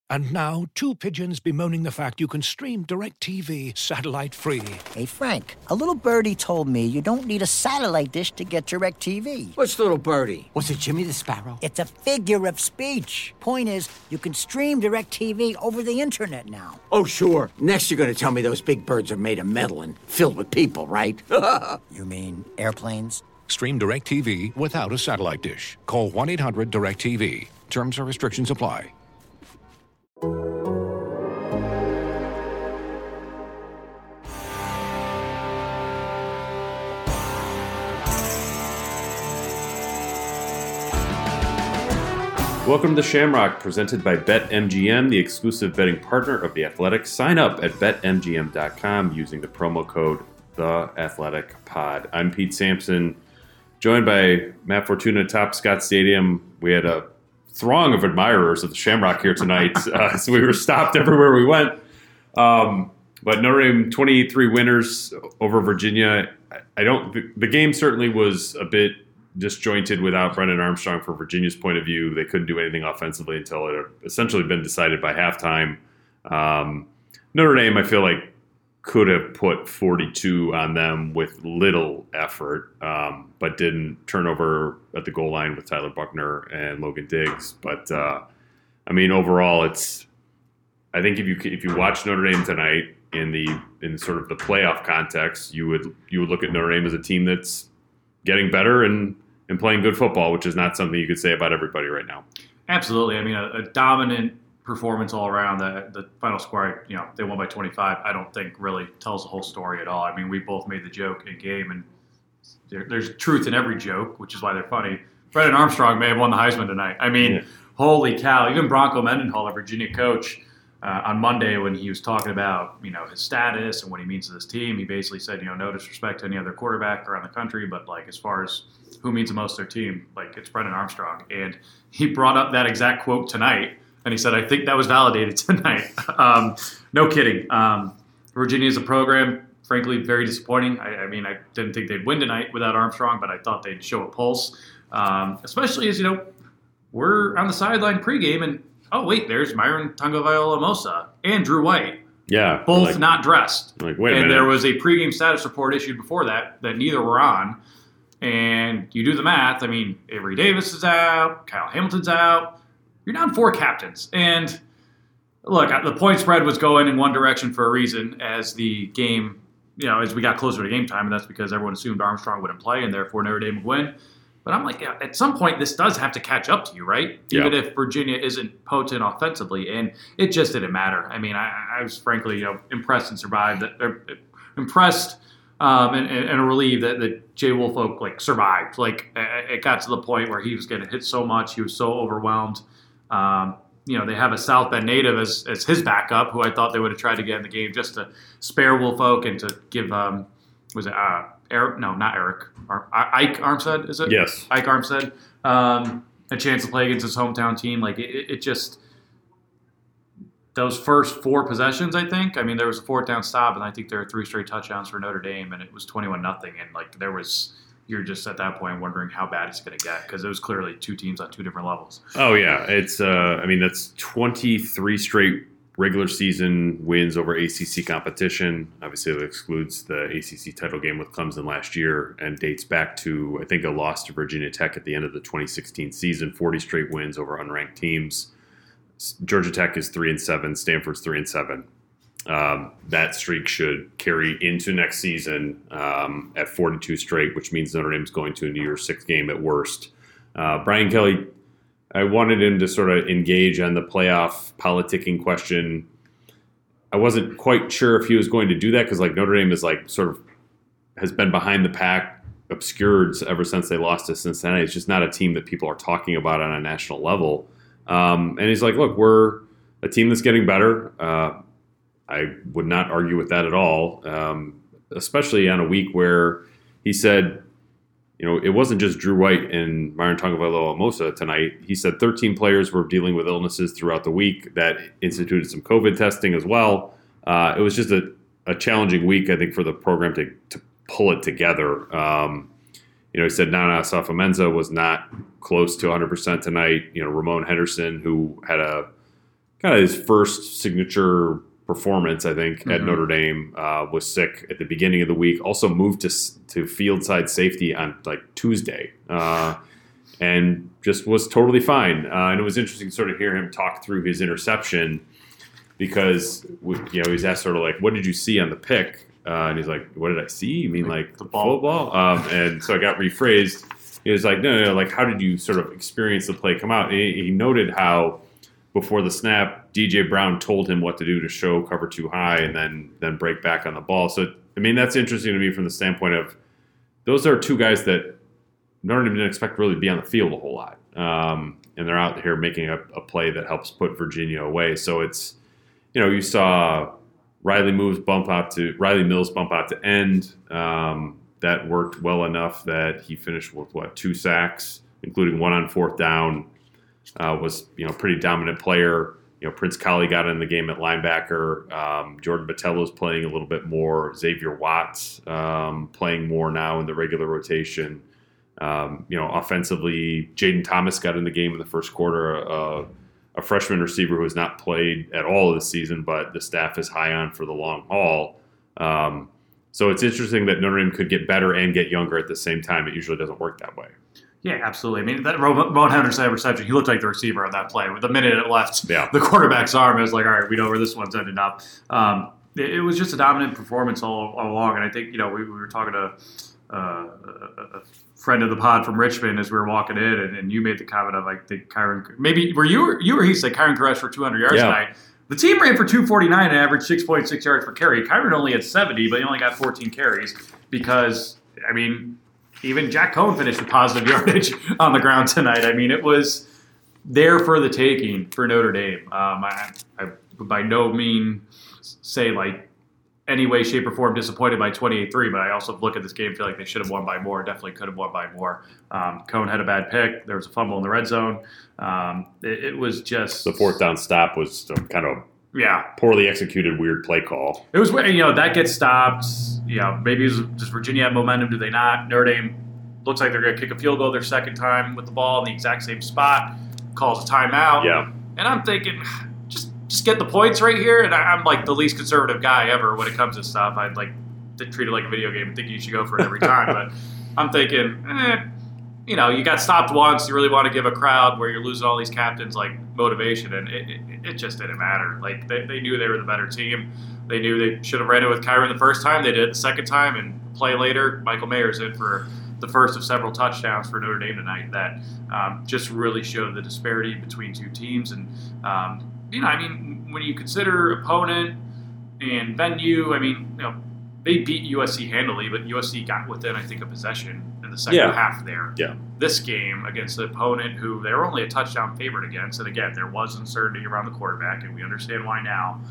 And now, two pigeons bemoaning the fact you can stream DirecTV satellite-free. Hey, Frank, a little birdie told me you don't need a satellite dish to get DirecTV. Which little birdie? Was it Jimmy the Sparrow? It's a figure of speech. Point is, you can stream DirecTV over the internet now. Oh, sure. Next you're going to tell me those big birds are made of metal and filled with people, right? You mean airplanes? Stream DirecTV without a satellite dish. Call 1-800-DirecTV. Terms and restrictions apply. Welcome to Shamrock, presented by BetMGM, the exclusive betting partner of The Athletic. Sign up at BetMGM.com using the promo code TheAthleticPod. I'm Pete Sampson, joined by Matt Fortuna at Top Scott Stadium. We had a throng of admirers of the Shamrock here tonight, so we were stopped everywhere we went. But Notre Dame, 23 winners over Virginia. The game certainly was a bit disjointed without Brennan Armstrong from Virginia's point of view. They couldn't do anything offensively until it had essentially been decided by halftime. Notre Dame, I feel like, could have put 42 on them with little effort, but didn't turn over at the goal line with Tyler Buckner and Logan Diggs. But overall, I think if you watch Notre Dame tonight in sort of the playoff context, you would look at Notre Dame as a team that's getting better and playing good football, which is not something you could say about everybody right now. Absolutely. I mean, a dominant performance all around. The final score, they won by 25, I don't think really tells the whole story at all. I mean, we both made the joke in game, and there's truth in every joke, which is why they're funny. Brennan Armstrong may have won the Heisman tonight. I mean, Holy cow. Even Bronco Mendenhall, a Virginia coach, on Monday when he was talking about, his status and what he means to this team, he basically said, no disrespect to any other quarterback around the country, but as far as who means the most to their team, it's Brennan Armstrong. And he brought up that exact quote tonight, and he said, I think that was validated tonight. No kidding. Virginia is a program, frankly, very disappointing. I didn't think they'd win tonight without Armstrong, but I thought they'd show a pulse, especially as, we're on the sideline pregame, and oh, wait, there's Myron Tagovailoa and Drew White. Yeah. Both not dressed. Wait a minute. And there was a pregame status report issued before that neither were on. And you do the math. Avery Davis is out. Kyle Hamilton's out. You're down 4 captains. And look, the point spread was going in one direction for a reason as the game, as we got closer to game time. And that's because everyone assumed Armstrong wouldn't play and therefore Notre Dame would win. But I'm at some point, this does have to catch up to you, right? Yeah. Even if Virginia isn't potent offensively. And it just didn't matter. I was frankly, impressed and survived. Impressed and relieved that Jay Woolfolk, survived. It got to the point where he was getting hit so much. He was so overwhelmed. They have a South Bend native as his backup, who I thought they would have tried to get in the game just to spare Woolfolk and to give, Eric? No, not Eric. Ike Armstead, is it? Yes. Ike Armstead. A chance to play against his hometown team. It just – those first 4 possessions, I think. There was a 4th down stop, and I think there were 3 straight touchdowns for Notre Dame, and it was 21-0. And, there was – you're just at that point wondering how bad it's going to get because it was clearly 2 teams on 2 different levels. Oh, yeah. It's that's 23 straight regular season wins over ACC competition. Obviously, that excludes the ACC title game with Clemson last year and dates back to, I think, a loss to Virginia Tech at the end of the 2016 season. 40 straight wins over unranked teams. Georgia Tech is 3-7. Stanford's 3-7. That streak should carry into next season at 42 straight, which means Notre Dame's going to a New Year's Six game at worst. Brian Kelly, I wanted him to sort of engage on the playoff politicking question. I wasn't quite sure if he was going to do that because Notre Dame is has been behind the pack, obscured ever since they lost to Cincinnati. It's just not a team that people are talking about on a national level. And he's like, look, we're a team that's getting better. I would not argue with that at all, especially on a week where he said, it wasn't just Drew White and Myron Tagovailoa tonight. He said 13 players were dealing with illnesses throughout the week that instituted some COVID testing as well. It was just a challenging week, I think, for the program to pull it together. He said Nana Asafo-Mensah was not close to 100% tonight. Ramon Henderson, who had a kind of his first signature performance, I think, at Notre Dame. Was sick at the beginning of the week. Also moved to field side safety on like Tuesday, and just was totally fine. And it was interesting to sort of hear him talk through his interception because he's asked sort of like, "What did you see on the pick?" And he's like, "What did I see? You mean like the football?" And so I got rephrased. He was like, no, like, how did you sort of experience the play come out? And he noted how before the snap, DJ Brown told him what to do to show cover too high and then break back on the ball. So, I mean, that's interesting to me from the standpoint of those are two guys that Notre Dame didn't expect really to be on the field a whole lot. And they're out here making a play that helps put Virginia away. So it's, you saw Riley Mills bump out to end. That worked well enough that he finished with 2 sacks, including 1 on 4th down. Was pretty dominant player. Prince Colley got in the game at linebacker. Jordan Botelho's playing a little bit more. Xavier Watts playing more now in the regular rotation. Offensively, Jaden Thomas got in the game in the first quarter. A freshman receiver who has not played at all this season, but the staff is high on for the long haul. So it's interesting that Notre Dame could get better and get younger at the same time. It usually doesn't work that way. Yeah, absolutely. I mean, that Ramon Henderson reception, he looked like the receiver on that play. With the minute it left the quarterback's arm, it was like, all right, we know where this one's ended up. It was just a dominant performance all along. And I think, we were talking to a friend of the pod from Richmond as we were walking in, and you made the comment of, I think, Kyron, maybe were you or he said Kyron Koresh for 200 yards tonight. The team ran for 249 and averaged 6.6 yards per carry. Kyron only had 70, but he only got 14 carries because, I mean, even Jack Cohen finished with positive yardage on the ground tonight. I mean, it was there for the taking for Notre Dame. I by no means say, like, any way, shape, or form disappointed by 28-3, but I also look at this game and feel like they should have won by more, definitely could have won by more. Cohen had a bad pick. There was a fumble in the red zone. It was just... The 4th down stop was kind of poorly executed, weird play call. It was, that gets stopped. Maybe does Virginia have momentum? Do they not? Notre Dame looks like they're going to kick a field goal their second time with the ball in the exact same spot. Calls a timeout. Yeah. And I'm thinking... Just get the points right here, and I'm like the least conservative guy ever when it comes to stuff. I'd like to treat it like a video game and think you should go for it every time. But I'm thinking, you got stopped once. You really want to give a crowd where you're losing all these captains like motivation, and it just didn't matter. Like they knew they were the better team. They knew they should have ran it with Kyron the first time. They did it the second time, and play later, Michael Mayer's in for the first of several touchdowns for Notre Dame tonight. That just really showed the disparity between two teams, and when you consider opponent and venue, they beat USC handily, but USC got within, I think, a possession in the second half there. Yeah. This game against the opponent who they were only a touchdown favorite against, and again, there was uncertainty around the quarterback, and we understand why now.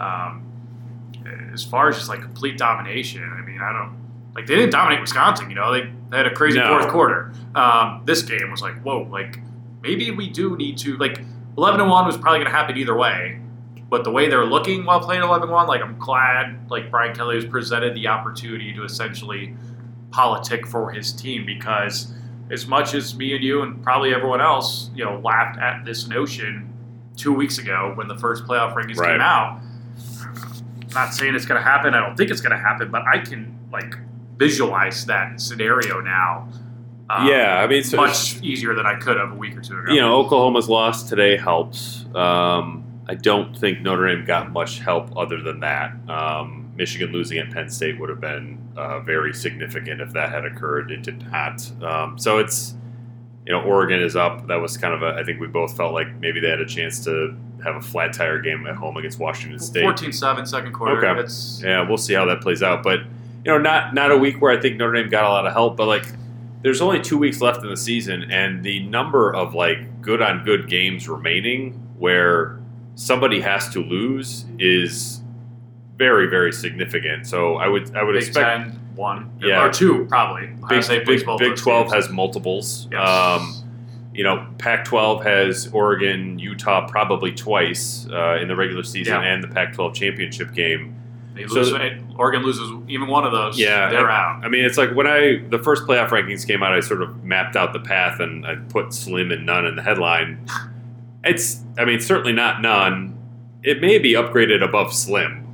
As far as just like complete domination, they didn't dominate Wisconsin. They had a crazy fourth quarter. This game was like, whoa, like maybe we do need to 11-1 was probably going to happen either way, but the way they're looking while playing 11-1, I'm glad Brian Kelly has presented the opportunity to essentially politic for his team, because as much as me and you and probably everyone else, laughed at this notion 2 weeks ago when the first playoff rankings came out. I'm not saying it's going to happen. I don't think it's going to happen, but I can visualize that scenario now. Much easier than I could have a week or two ago. Oklahoma's loss today helps. I don't think Notre Dame got much help other than that. Michigan losing at Penn State would have been very significant if that had occurred. It did not. So it's, Oregon is up. That was kind of I think we both felt like maybe they had a chance to have a flat tire game at home against Washington State. 14-7 second quarter. Okay. Yeah, we'll see how that plays out. But, not a week where I think Notre Dame got a lot of help, but there's only 2 weeks left in the season, and the number of good-on-good games remaining where somebody has to lose is very, very significant. So I would Big expect 10, 1, or 2 probably. Big 12 has multiples. Yes. Pac-12 has Oregon, Utah probably twice in the regular season and the Pac-12 championship game. Oregon loses even one of those, they're out. It's like when the first playoff rankings came out, I sort of mapped out the path and I put slim and none in the headline. It's, certainly not none, it may be upgraded above slim.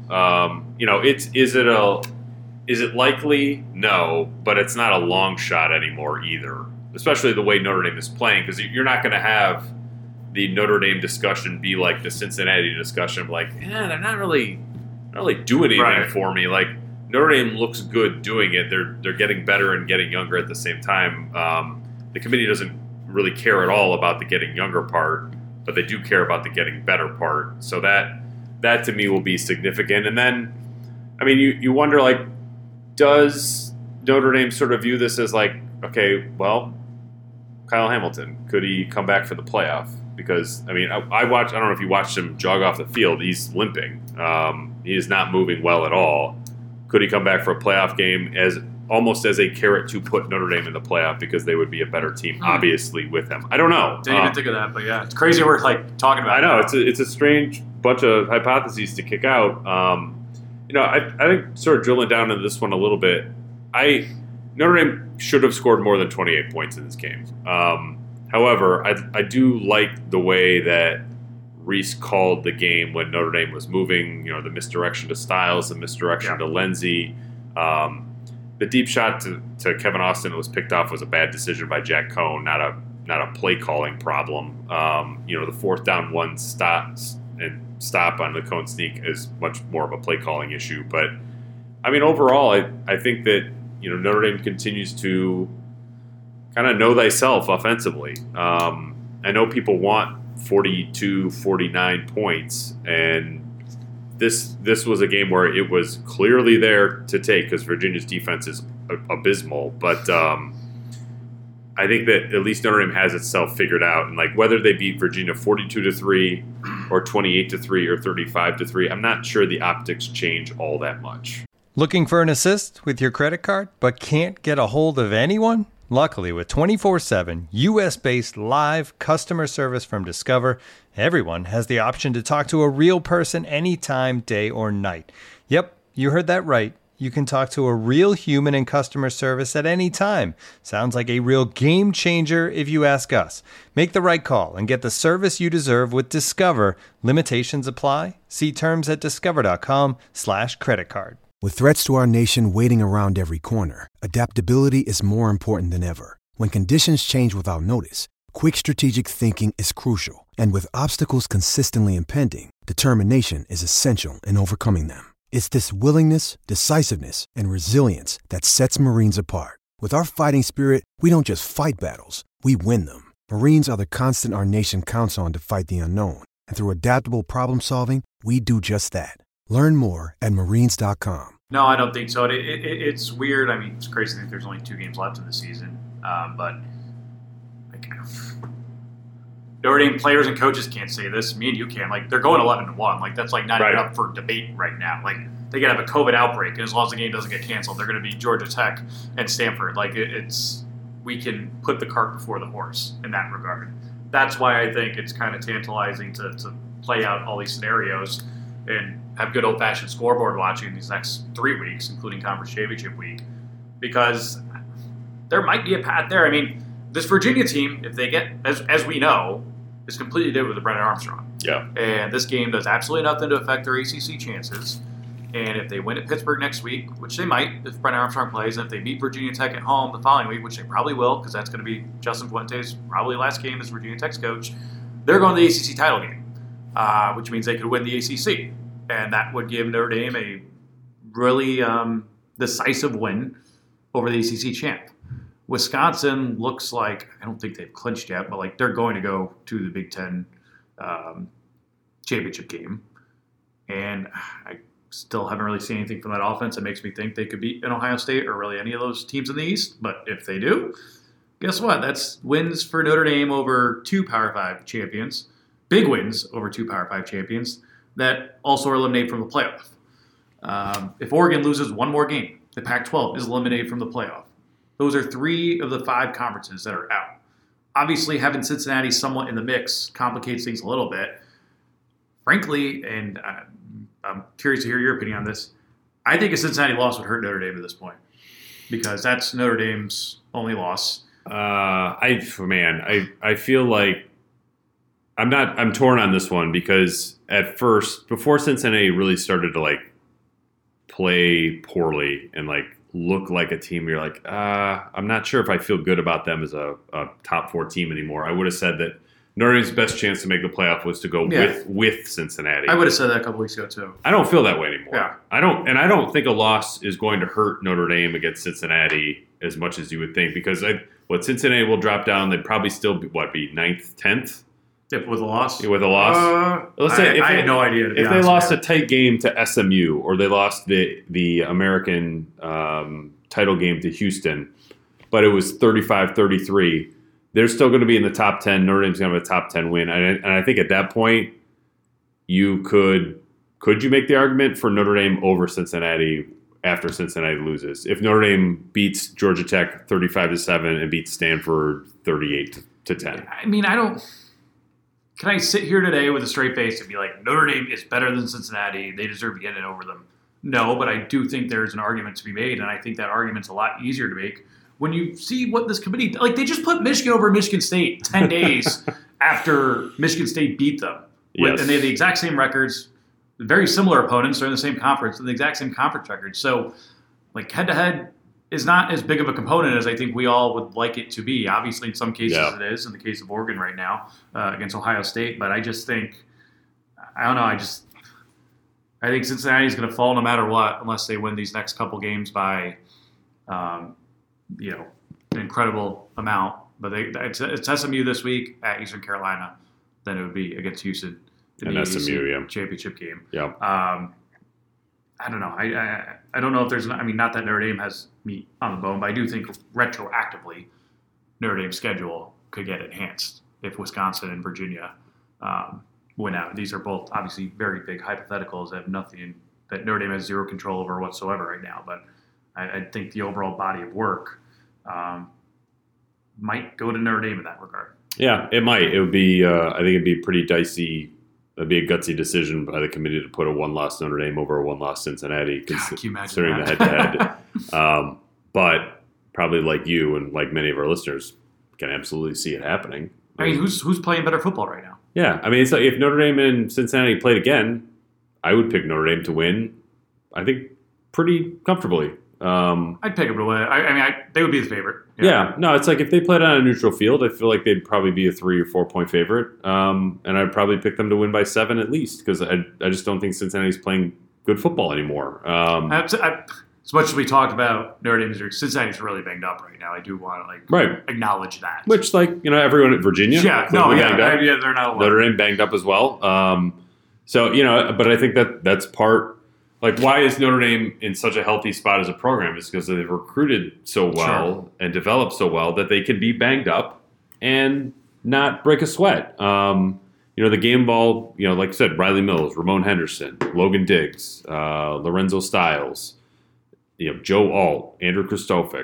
Is it likely? No, but it's not a long shot anymore either. Especially the way Notre Dame is playing, because you're not going to have the Notre Dame discussion be like the Cincinnati discussion, like, they're not really doing anything for me. Like, Notre Dame looks good doing it. They're getting better and getting younger at the same time. The committee doesn't really care at all about the getting younger part, but they do care about the getting better part. So that to me will be significant. And then, I mean, you wonder, like, does Notre Dame sort of view this as like, okay, well, Kyle Hamilton, could he come back for the playoff? Because, I mean, I don't know if you watched him jog off the field. He's limping. He is not moving well at all. Could he come back for a playoff game almost as a carrot to put Notre Dame in the playoff because they would be a better team, obviously, with him? I don't know. Didn't even think of that, but yeah, it's crazy we're like talking about it. I know. It's a strange bunch of hypotheses to kick out. I think sort of drilling down into this one a little bit, Notre Dame should have scored more than 28 points in this game. However, I do like the way that Reese called the game when Notre Dame was moving, the misdirection to Styles, the misdirection to Lenzy. The deep shot to Kevin Austin that was picked off was a bad decision by Jack Cohn, not a play calling problem. The fourth down one stop on the Cohn sneak is much more of a play calling issue. But I mean, overall, I think that Notre Dame continues to kind of know thyself offensively. I know people want 42, 49 points, and this was a game where it was clearly there to take because Virginia's defense is abysmal. But I think that at least Notre Dame has itself figured out, and like whether they beat Virginia 42-3 or 28-3 or 35-3, I'm not sure the optics change all that much. Looking for an assist with your credit card but can't get a hold of anyone? Luckily, with 24/7 U.S.-based live customer service from Discover, everyone has the option to talk to a real person anytime, day or night. Yep, you heard that right. You can talk to a real human in customer service at any time. Sounds like a real game changer if you ask us. Make the right call and get the service you deserve with Discover. Limitations apply. See terms at discover.com/creditcard. With threats to our nation waiting around every corner, adaptability is more important than ever. When conditions change without notice, quick strategic thinking is crucial. And with obstacles consistently impending, determination is essential in overcoming them. It's this willingness, decisiveness, and resilience that sets Marines apart. With our fighting spirit, we don't just fight battles, we win them. Marines are the constant our nation counts on to fight the unknown. And through adaptable problem solving, we do just that. Learn more at marines.com. No, I don't think so. It's weird. I mean, it's crazy to think there's only 2 games left in the season. But like, Notre Dame players and coaches can't say this. Me and you can. Like, they're going 11-1. Like, that's like not even up for debate right now. Like, they could have a COVID outbreak, and as long as the game doesn't get canceled, they're going to beat Georgia Tech and Stanford. Like, we can put the cart before the horse in that regard. That's why I think it's kind of tantalizing to play out all these scenarios and have good old-fashioned scoreboard watching these next 3 weeks, including Conference Championship week, because there might be a path there. I mean, this Virginia team, if they get, as we know, is completely different with Brennan Armstrong. Yeah. And this game does absolutely nothing to affect their ACC chances. And if they win at Pittsburgh next week, which they might if Brennan Armstrong plays, and if they beat Virginia Tech at home the following week, which they probably will, because that's going to be Justin Fuente's probably last game as Virginia Tech's coach, they're going to the ACC title game, which means they could win the ACC. And that would give Notre Dame a really decisive win over the ACC champ. Wisconsin looks like, I don't think they've clinched yet, but like they're going to go to the Big Ten championship game. And I still haven't really seen anything from that offense that makes me think they could beat an Ohio State or really any of those teams in the East. But if they do, guess what? That's wins for Notre Dame over 2 Power 5 champions. Big wins over 2 Power 5 champions that also are eliminated from the playoff. If Oregon loses one more game, the Pac-12 is eliminated from the playoff. Those are 3 of the 5 conferences that are out. Obviously, having Cincinnati somewhat in the mix complicates things a little bit. Frankly, and I'm curious to hear your opinion on this, I think a Cincinnati loss would hurt Notre Dame at this point because that's Notre Dame's only loss. I feel like I'm torn on this one because at first, before Cincinnati really started to like play poorly and like look like a team, you're like, I'm not sure if I feel good about them as a top 4 team anymore. I would have said that Notre Dame's best chance to make the playoff was to go with Cincinnati. I would have said that a couple weeks ago too. I don't feel that way anymore. Yeah. I don't think a loss is going to hurt Notre Dame against Cincinnati as much as you would think, because Cincinnati will drop down. They'd probably still be 9th, 10th? Yep, with a loss. With a loss. Let's say I had no idea. If they lost a tight game to SMU, or they lost the American title game to Houston, but it was 35-33, they're still going to be in the top 10. Notre Dame's going to have a top 10 win, and I think at that point, you could you make the argument for Notre Dame over Cincinnati after Cincinnati loses? If Notre Dame beats Georgia Tech 35-7 and beats Stanford 38-10. I mean, Can I sit here today with a straight face and be like, Notre Dame is better than Cincinnati, they deserve to get it over them? No, but I do think there's an argument to be made, and I think that argument's a lot easier to make when you see what this committee, like they just put Michigan over Michigan State 10 days after Michigan State beat them. Yes. And they have the exact same records, very similar opponents, they're in the same conference, the exact same conference records. So, like, head-to-head is not as big of a component as I think we all would like it to be. Obviously, in some cases it is, in the case of Oregon right now, against Ohio State. But I just think, I don't know, I think Cincinnati's going to fall no matter what, unless they win these next couple games by, an incredible amount. But it's SMU this week at Eastern Carolina. Then it would be against Houston in the SMU championship game. Yeah. I don't know. I don't know if there's. Not that Notre Dame has meat on the bone, but I do think retroactively Notre Dame's schedule could get enhanced if Wisconsin and Virginia win out. These are both obviously very big hypotheticals that have nothing that Notre Dame has zero control over whatsoever right now. But I think the overall body of work might go to Notre Dame in that regard. Yeah, it might. It would be. I think it'd be pretty dicey. That'd be a gutsy decision by the committee to put a one-loss Notre Dame over a one-loss Cincinnati, considering the head-to-head. But probably like you and like many of our listeners can absolutely see it happening. I mean, who's playing better football right now? Yeah, I mean, it's like if Notre Dame and Cincinnati played again, I would pick Notre Dame to win. I think pretty comfortably. I'd pick them to win. They would be the favorite. Yeah, no, it's like if they played on a neutral field, I feel like they'd probably be a 3 or 4 point favorite, and I'd probably pick them to win by 7 at least, because I just don't think Cincinnati's playing good football anymore. As much as we talked about Notre Dame, Cincinnati's really banged up right now. I do want to acknowledge that. Which, everyone at Virginia, they're not alone. Notre Dame banged up as well. But I think that's part. Like, why is Notre Dame in such a healthy spot as a program? It's because they've recruited so well and developed so well that they can be banged up and not break a sweat. The game ball, like I said, Riley Mills, Ramon Henderson, Logan Diggs, Lorenzo Styles, Joe Alt, Andrew Kristofic,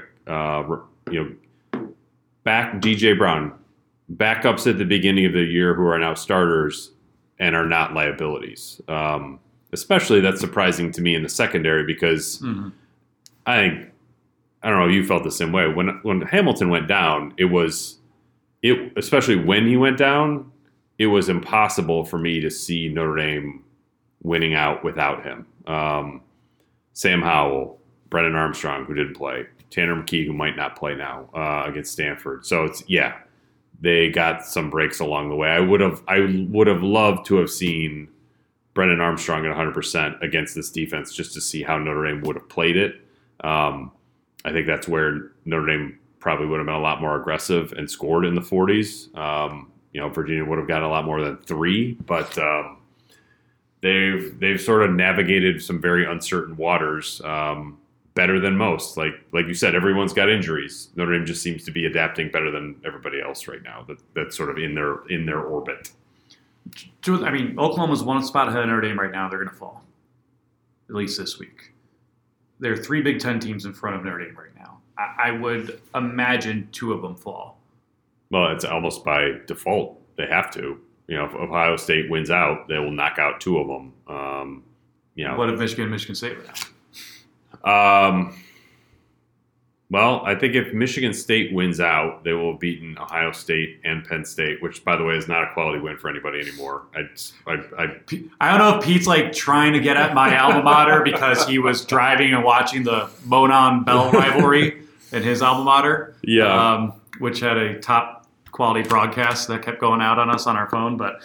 back DJ Brown, backups at the beginning of the year who are now starters and are not liabilities. Especially that's surprising to me in the secondary because I don't know if you felt the same way. When Hamilton went down, especially when he went down, it was impossible for me to see Notre Dame winning out without him. Sam Howell, Brennan Armstrong, who didn't play, Tanner McKee, who might not play now against Stanford. So they got some breaks along the way. I would have loved to have seen Brennan Armstrong at 100% against this defense just to see how Notre Dame would have played it. I think that's where Notre Dame probably would have been a lot more aggressive and scored in the 40s. Virginia would have gotten a lot more than 3, but they've sort of navigated some very uncertain waters better than most. Like you said, everyone's got injuries. Notre Dame just seems to be adapting better than everybody else right now. That's sort of in their orbit. Oklahoma's one spot ahead of Notre Dame right now. They're going to fall, at least this week. There are 3 Big Ten teams in front of Notre Dame right now. I would imagine 2 of them fall. Well, it's almost by default. They have to. If Ohio State wins out, they will knock out 2 of them. What if Michigan State win out? Well, I think if Michigan State wins out, they will have beaten Ohio State and Penn State, which, by the way, is not a quality win for anybody anymore. I don't know if Pete's like trying to get at my alma mater because he was driving and watching the Monon Bell rivalry in his alma mater, which had a top quality broadcast that kept going out on us on our phone. But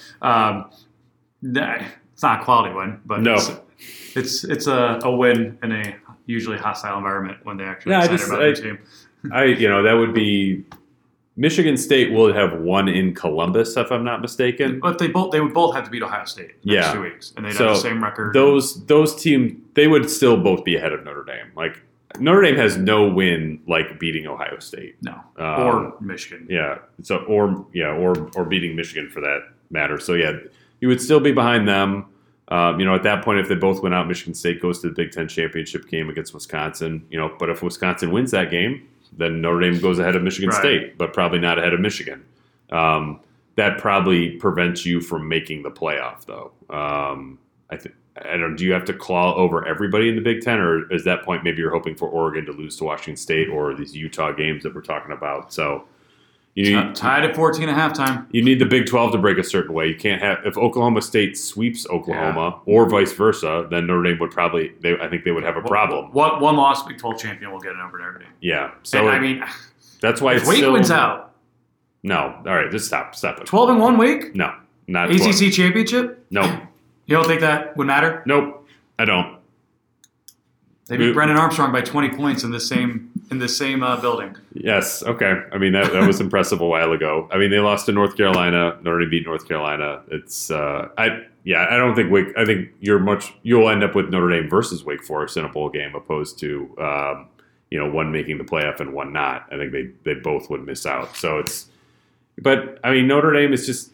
it's not a quality win, but no. It's a win in a usually hostile environment when they actually decide about their team. That would be Michigan State will have won in Columbus, if I'm not mistaken. But they would both have to beat Ohio State in the next 2 weeks, and they'd have the same record. Those teams, they would still both be ahead of Notre Dame. Like Notre Dame has no win like beating Ohio State. No, or Michigan. Yeah. So or beating Michigan for that matter. So yeah, you would still be behind them. At that point, if they both win out, Michigan State goes to the Big Ten championship game against Wisconsin. But if Wisconsin wins that game, then Notre Dame goes ahead of Michigan State, but probably not ahead of Michigan. That probably prevents you from making the playoff, though. I don't. Do you have to claw over everybody in the Big Ten, or is that point maybe you're hoping for Oregon to lose to Washington State or these Utah games that we're talking about? So. Tied at 14 at halftime. You need the Big 12 to break a certain way. You can't have if Oklahoma State sweeps Oklahoma or vice versa, then Notre Dame would probably. I think they would have a problem. One loss Big 12 champion will get it over Notre Dame. Yeah, so that's why if Wake wins out. No, all right, just stop it. 12-1 Wake? No, not ACC 12. Championship? Nope. You don't think that would matter? Nope, I don't. They beat Brennan Armstrong by 20 points in the same building. Yes. Okay. I mean that was impressive a while ago. I mean they lost to North Carolina. Notre Dame beat North Carolina. It's I don't think Wake. I think you'll end up with Notre Dame versus Wake Forest in a bowl game, opposed to one making the playoff and one not. I think they both would miss out. So it's. But I mean Notre Dame is just.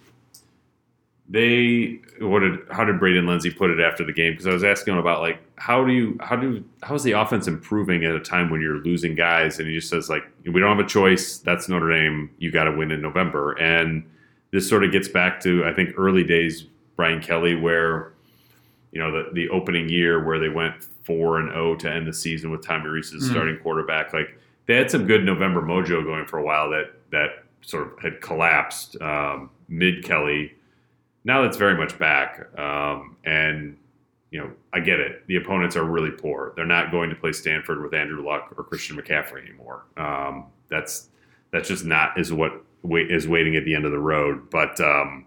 How did Braden Lindsey put it after the game? Because I was asking him about like how is the offense improving at a time when you're losing guys, and he just says like we don't have a choice. That's Notre Dame. You got to win in November, and this sort of gets back to I think early days Brian Kelly, where the opening year where they went 4-0 to end the season with Tommy Rees as starting quarterback. Like they had some good November mojo going for a while that sort of had collapsed mid Kelly. Now that's very much back, and I get it. The opponents are really poor. They're not going to play Stanford with Andrew Luck or Christian McCaffrey anymore. That's just not is what is waiting at the end of the road. But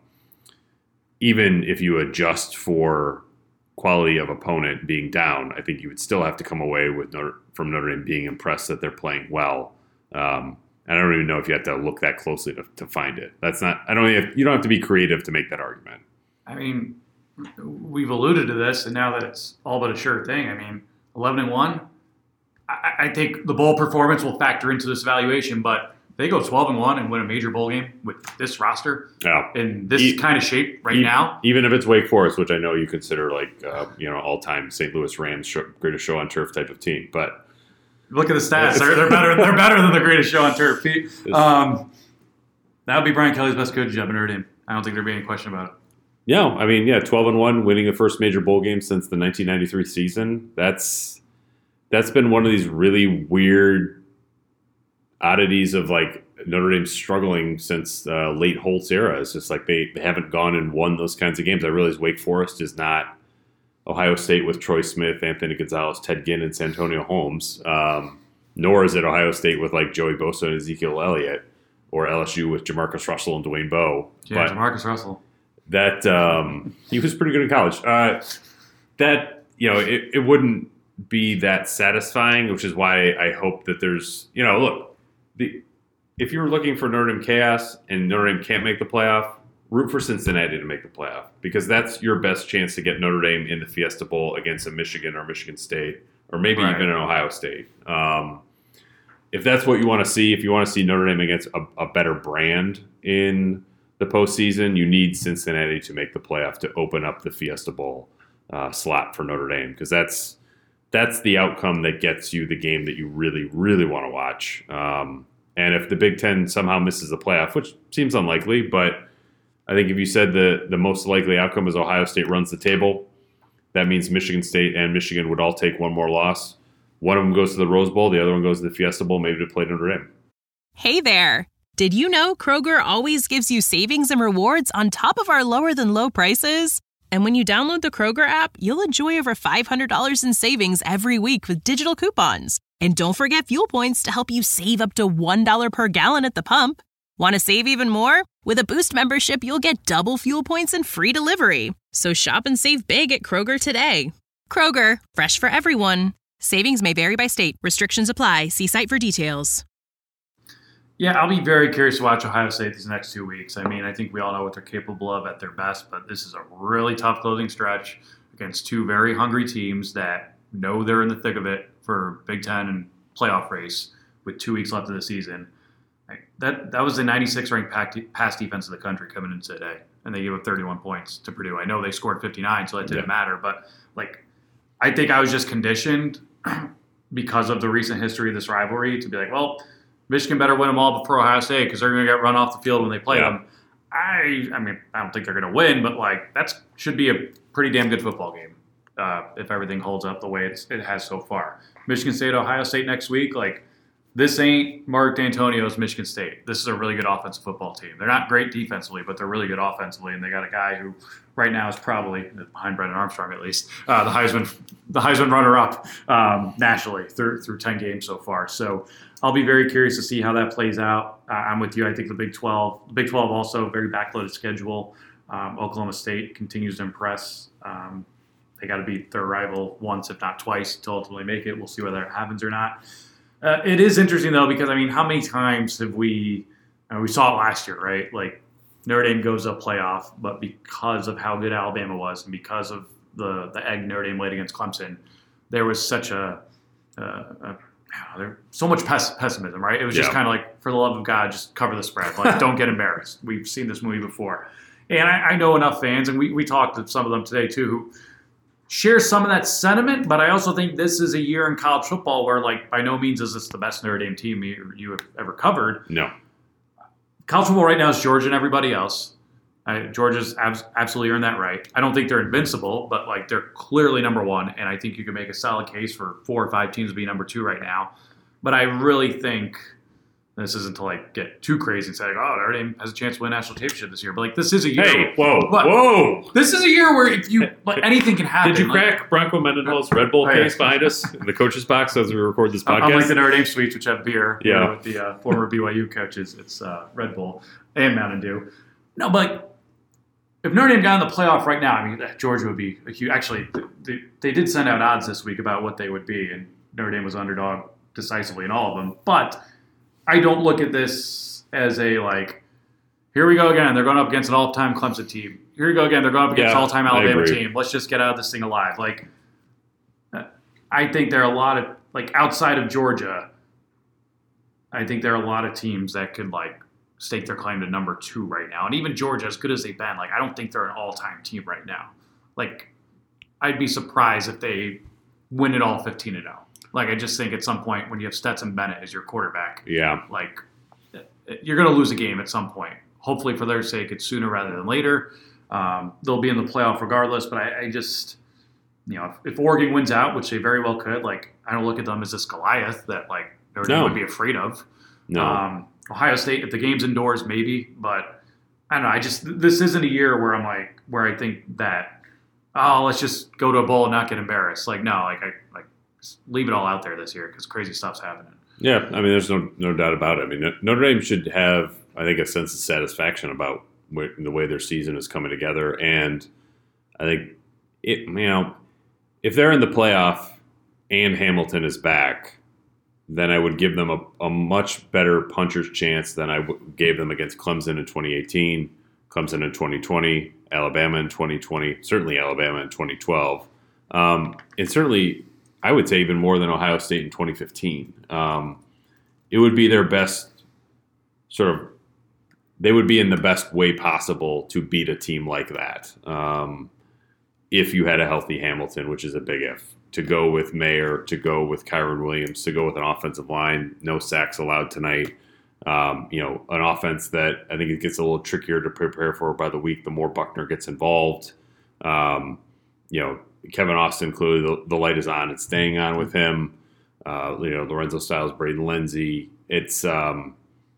even if you adjust for quality of opponent being down, I think you would still have to come away with from Notre Dame being impressed that they're playing well. I don't even know if you have to look that closely to find it. That's not. You don't have to be creative to make that argument. I mean, we've alluded to this, and now that it's all but a sure thing. I mean, 11-1. I think the bowl performance will factor into this evaluation, but they go 12-1 and win a major bowl game with this roster in this kind of shape now. Even if it's Wake Forest, which I know you consider like all-time St. Louis Rams greatest show on turf type of team, but. Look at the stats. They're better. They're better than the greatest show on turf, Pete. That would be Brian Kelly's best coaching job in Notre Dame. I don't think there'd be any question about it. Yeah, I mean, 12-1, winning the first major bowl game since the 1993 season. That's been one of these really weird oddities of like Notre Dame struggling since late Holtz era. It's just like they haven't gone and won those kinds of games. I realize Wake Forest is not Ohio State with Troy Smith, Anthony Gonzalez, Ted Ginn, and Santonio Holmes, nor is it Ohio State with like Joey Bosa and Ezekiel Elliott, or LSU with Jamarcus Russell and Dwayne Bowe. Yeah, but Jamarcus Russell. That he was pretty good in college. It wouldn't be that satisfying, which is why I hope that there's if you're looking for Notre Dame chaos and Notre Dame can't make the playoff, root for Cincinnati to make the playoff, because that's your best chance to get Notre Dame in the Fiesta Bowl against a Michigan or Michigan State, or maybe even an Ohio State. If that's what you want to see, if you want to see Notre Dame against a better brand in the postseason, you need Cincinnati to make the playoff to open up the Fiesta Bowl slot for Notre Dame, because that's the outcome that gets you the game that you really, really want to watch. And if the Big Ten somehow misses the playoff, which seems unlikely, but I think if you said the most likely outcome is Ohio State runs the table, that means Michigan State and Michigan would all take one more loss. one of them goes to the Rose Bowl, the other one goes to the Fiesta Bowl, maybe to play Notre Dame. Hey there. Did you know Kroger always gives you savings and rewards on top of our lower than low prices? And when you download the Kroger app, you'll enjoy over $500 in savings every week with digital coupons. And don't forget fuel points to help you save up to $1 per gallon at the pump. Want to save even more? With a Boost membership, you'll get double fuel points and free delivery. So shop and save big at Kroger today. Kroger, fresh for everyone. Savings may vary by state. Restrictions apply. See site for details. Yeah, I'll be very curious to watch Ohio State these next 2 weeks. I mean, I think we all know what they're capable of at their best, but this is a really tough closing stretch against two very hungry teams that know they're in the thick of it for Big Ten and playoff race with 2 weeks left of the season. That was the 96th ranked pass defense of the country coming into today, and they gave up 31 points to Purdue. I know they scored 59, so that didn't matter, but I think I was just conditioned because of the recent history of this rivalry to be like, well, Michigan better win them all before Ohio State because they're going to get run off the field when they play them. I mean, I don't think they're going to win, but that should be a pretty damn good football game if everything holds up the way it has so far. Michigan State, Ohio State next week, this ain't Mark D'Antonio's Michigan State. This is a really good offensive football team. They're not great defensively, but they're really good offensively, and they got a guy who right now is probably, behind Brendan Armstrong at least, the Heisman runner-up nationally through 10 games so far. So I'll be very curious to see how that plays out. I'm with you. I think the Big 12 also very backloaded schedule. Oklahoma State continues to impress. They got to beat their rival once, if not twice, to ultimately make it. We'll see whether that happens or not. It is interesting, though, because, how many times have we saw it last year, right? Notre Dame goes up playoff, but because of how good Alabama was and because of the egg Notre Dame laid against Clemson, there was such so much pessimism, right? It was just kind of for the love of God, just cover the spread. Don't get embarrassed. We've seen this movie before. And I know enough fans, and we talked to some of them today, too, who share some of that sentiment, but I also think this is a year in college football where, by no means is this the best Notre Dame team you have ever covered. No. College football right now is Georgia and everybody else. Georgia's absolutely earned that right. I don't think they're invincible, but they're clearly number one, and I think you can make a solid case for 4 or 5 teams to be number 2 right now. But I really think this isn't to get too crazy and say, Notre Dame has a chance to win a national championship this year. But this is a year. Hey, whoa! This is a year where if you anything can happen. Did you crack Bronco Mendenhall's Red Bull case behind us in the coach's box as we record this podcast? Unlike the Notre Dame suites, which have beer. Yeah. With the former BYU coaches, it's Red Bull and Mountain Dew. No, but if Notre Dame got in the playoff right now, Georgia would be a huge. Actually, they did send out odds this week about what they would be, and Notre Dame was underdog decisively in all of them. But I don't look at this as a here we go again. They're going up against an all-time Clemson team. Here we go again. They're going up against an all-time Alabama team. Let's just get out of this thing alive. I think there are a lot of outside of Georgia. I think there are a lot of teams that could stake their claim to number 2 right now. And even Georgia, as good as they've been, I don't think they're an all-time team right now. I'd be surprised if they win it all 15-0. I just think at some point when you have Stetson Bennett as your quarterback, you're going to lose a game at some point. Hopefully for their sake, it's sooner rather than later. They'll be in the playoff regardless, but I just, if Oregon wins out, which they very well could, I don't look at them as this Goliath that Notre Dame would be afraid of. No. Ohio State, if the game's indoors, maybe, but I don't know. This isn't a year where where I think that, let's just go to a bowl and not get embarrassed. Just leave it all out there this year because crazy stuff's happening. Yeah, there's no doubt about it. Notre Dame should have, I think, a sense of satisfaction about the way their season is coming together. And I think, if they're in the playoff and Hamilton is back, then I would give them a much better puncher's chance than I gave them against Clemson in 2018, Clemson in 2020, Alabama in 2020, certainly Alabama in 2012. And certainly, I would say even more than Ohio State in 2015. It would be their best they would be in the best way possible to beat a team like that. If you had a healthy Hamilton, which is a big if, to go with Mayer, to go with Kyron Williams, to go with an offensive line, no sacks allowed tonight. An offense that I think it gets a little trickier to prepare for by the week the more Buckner gets involved. Kevin Austin, clearly the light is on and staying on with him. Lorenzo Styles, Braden Lenzy. It's a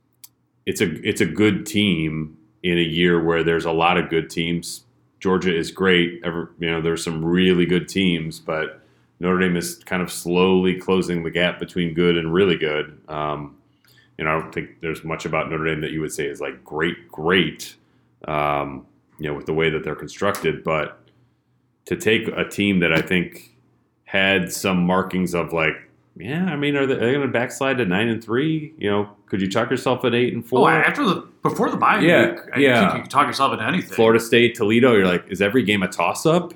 good team in a year where there's a lot of good teams. Georgia is great. There's some really good teams, but Notre Dame is kind of slowly closing the gap between good and really good. I don't think there's much about Notre Dame that you would say is like great, with the way that they're constructed. But to take a team that I think had some markings of like, are they going to backslide to 9-3? Could you talk yourself at 8-4? Oh, before the bye week, I think you could talk yourself into anything. Florida State, Toledo, you're like, is every game a toss-up?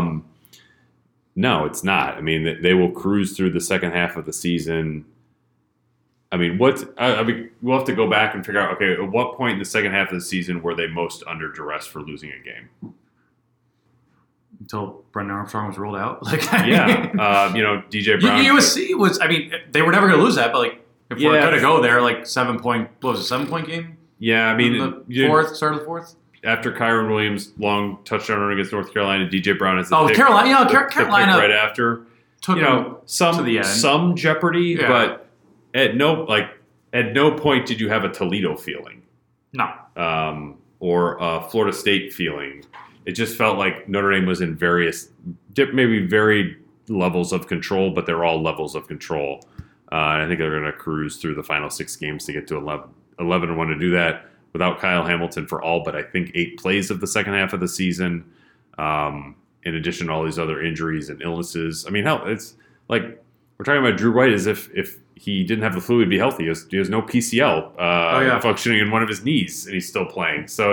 No, it's not. I mean, they will cruise through the second half of the season. I mean, we'll have to go back and figure out, okay, at what point in the second half of the season were they most under duress for losing a game? Until Brendan Armstrong was ruled out. DJ Brown. USC was, they were never going to lose that, but if we're going to go there, 7-point game? Yeah, Start of the fourth? After Kyron Williams' long touchdown run against North Carolina, DJ Brown has Carolina right after. Took some to the end. Some jeopardy, but at no point did you have a Toledo feeling. No. Or a Florida State feeling. It just felt like Notre Dame was in maybe varied levels of control, but they're all levels of control. And I think they're going to cruise through the final 6 games to get to 11-1 to do that without Kyle Hamilton for all but I think 8 plays of the second half of the season. In addition to all these other injuries and illnesses. I mean, hell, it's like we're talking about Drew White as if he didn't have the flu, he'd be healthy. He has no PCL functioning in one of his knees, and he's still playing. So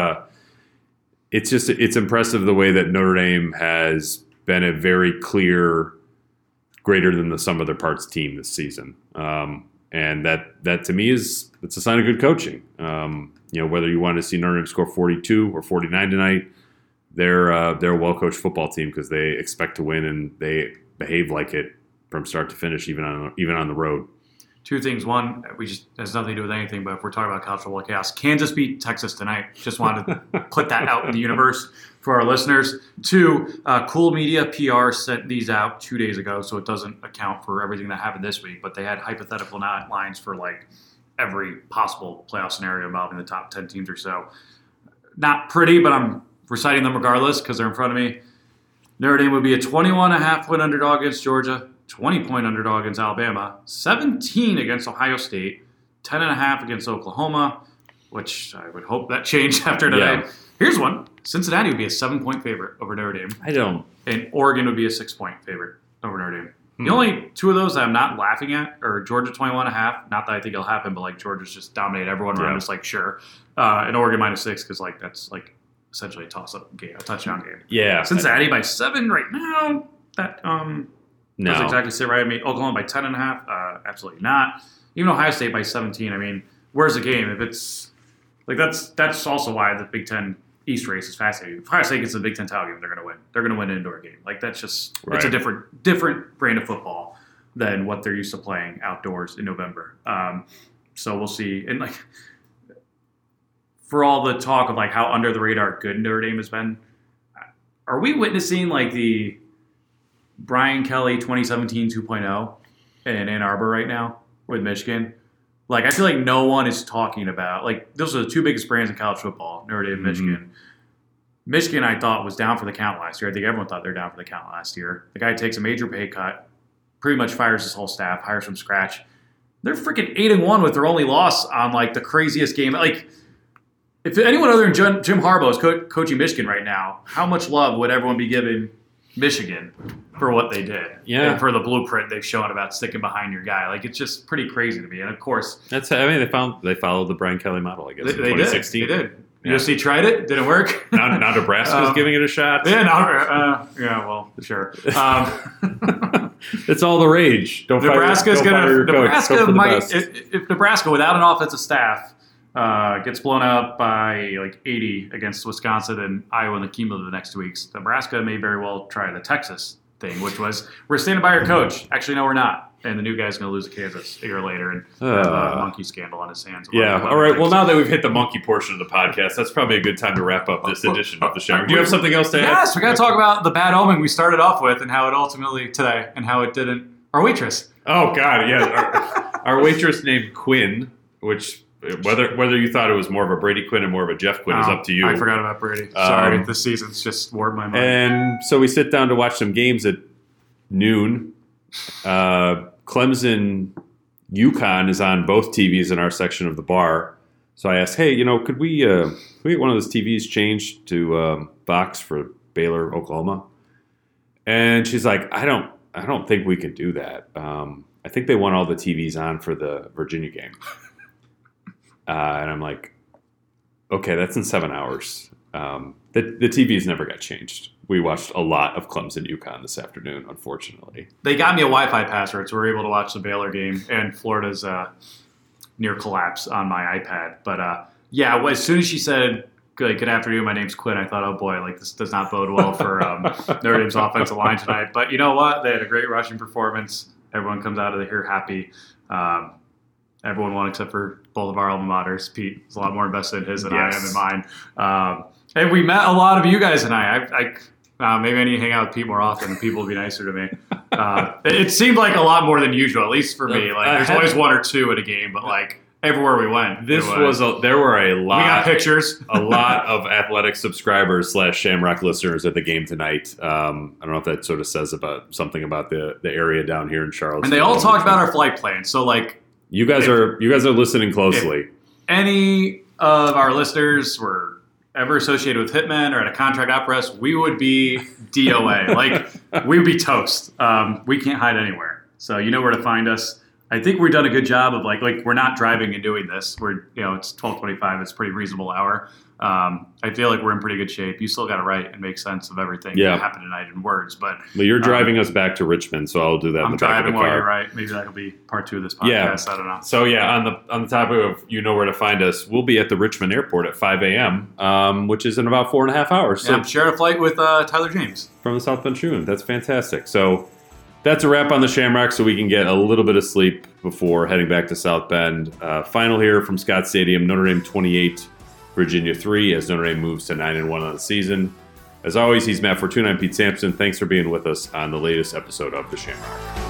it's impressive the way that Notre Dame has been a very clear greater than the sum of their parts team this season. And that to me it's a sign of good coaching. Whether you want to see Notre Dame score 42 or 49 tonight, they're a well-coached football team because they expect to win and they behave like it from start to finish, even on the road. 2 things. One, we just has nothing to do with anything, but if we're talking about college football chaos, Kansas beat Texas tonight. Just wanted to put that out in the universe for our listeners. 2, Cool Media PR sent these out 2 days ago, so it doesn't account for everything that happened this week, but they had hypothetical lines for every possible playoff scenario involving the top 10 teams or so. Not pretty, but I'm reciting them regardless because they're in front of me. Notre Dame would be a 21.5-point underdog against Georgia, 20-point underdog against Alabama, 17 against Ohio State, 10.5 against Oklahoma, which I would hope that changed after today. Yeah. Here's one. Cincinnati would be a 7-point favorite over Notre Dame. And Oregon would be a 6-point favorite over Notre Dame. The only 2 of those that I'm not laughing at are Georgia 21.5. Not that I think it'll happen, but Georgia's just dominate everyone. Yeah. I'm just sure. And Oregon -6 because that's essentially a toss-up game, a touchdown game. Yeah. Cincinnati by 7 right now. That doesn't exactly sit right. Oklahoma by 10.5. Absolutely not. Even Ohio State by 17. Where's the game? If it's that's also why the Big Ten East race is fascinating. If Ohio State gets the Big Ten title game, they're going to win. They're going to win an indoor game. That's just it's a different brand of football than what they're used to playing outdoors in November. So we'll see. And for all the talk of how under the radar good Notre Dame has been, are we witnessing the Brian Kelly 2017 2.0 in Ann Arbor right now with Michigan? I feel like no one is talking about those are the 2 biggest brands in college football, Notre Dame and Michigan. Michigan, I thought, was down for the count last year. I think everyone thought they were down for the count last year. The guy takes a major pay cut, pretty much fires his whole staff, hires from scratch. They're freaking 8-1 with their only loss on the craziest game. If anyone other than Jim Harbaugh is coaching Michigan right now, how much love would everyone be giving Michigan for what they did? Yeah. And for the blueprint they've shown about sticking behind your guy. It's just pretty crazy to me. And of course, they followed the Brian Kelly model, I guess. In 2016. They did. Yeah. USC tried it, didn't work. Now Nebraska's giving it a shot. Yeah, well, sure. It's all the rage. Nebraska might, if Nebraska without an offensive staff gets blown out by 80 against Wisconsin and Iowa in the cumulative the next 2 weeks, Nebraska may very well try the Texas thing, which was, we're standing by our coach. Actually, no, we're not. And the new guy's going to lose to Kansas a year later and have a monkey scandal on his hands. Yeah, all right. Well, now that we've hit the monkey portion of the podcast, that's probably a good time to wrap up this edition of the show. Do you have something else to add? Yes, we got to talk about the bad omen we started off with and how it ultimately, today, and how it didn't. Our waitress. Oh God, yeah. Our waitress named Quinn, which whether you thought it was more of a Brady Quinn or more of a Jeff Quinn is up to you. I forgot about Brady. Sorry, this season's just warped my mind. And so we sit down to watch some games at noon. Clemson UConn is on both TVs in our section of the bar. So I asked, hey, could we get one of those TVs changed to Fox for Baylor, Oklahoma? And she's like, I don't think we can do that. I think they want all the TVs on for the Virginia game. And I'm like, okay, that's in 7 hours. The TVs never got changed. We watched a lot of Clemson UConn this afternoon, unfortunately. They got me a Wi-Fi password, so we were able to watch the Baylor game and Florida's near collapse on my iPad. But as soon as she said, good afternoon, my name's Quinn, I thought, oh boy, this does not bode well for Notre Dame's offensive line tonight. But you know what? They had a great rushing performance. Everyone comes out of here happy. Everyone won except for both of our alma maters. Pete is a lot more invested in his than I am in mine. And we met a lot of you guys tonight. Maybe I need to hang out with Pete more often and people will be nicer to me. It seemed like a lot more than usual, at least for me. There's always one or two at a game, but everywhere we went. There were a lot. We got pictures. A lot of Athletic subscribers / Shamrock listeners at the game tonight. I don't know if that sort of says something about the area down here in Charlottesville. And they all talked about our flight plan. So you guys are listening closely. If any of our listeners were ever associated with Hitmen or at a contract out for us, we would be DOA. We would be toast. We can't hide anywhere. So you know where to find us. I think we've done a good job of we're not driving and doing this. We're it's 12:25. It's a pretty reasonable hour. I feel like we're in pretty good shape. You still got to write and make sense of everything that happened tonight in words. But you're driving us back to Richmond, so I'll do that in the back of the car. I'm driving while you're right. Maybe that'll be part 2 of this podcast. Yeah. I don't know. So on the topic of you know where to find us, we'll be at the Richmond airport at 5 a.m., which is in about 4.5 hours. So I'm sharing a flight with Tyler James from the South Bend Tribune. That's fantastic. So that's a wrap on the Shamrock, so we can get a little bit of sleep before heading back to South Bend. Final here from Scott Stadium: Notre Dame 28, Virginia 3, as Notre Dame moves to 9-1 on the season. As always, he's Matt Fortuna. I'm Pete Sampson. Thanks for being with us on the latest episode of The Shamrock.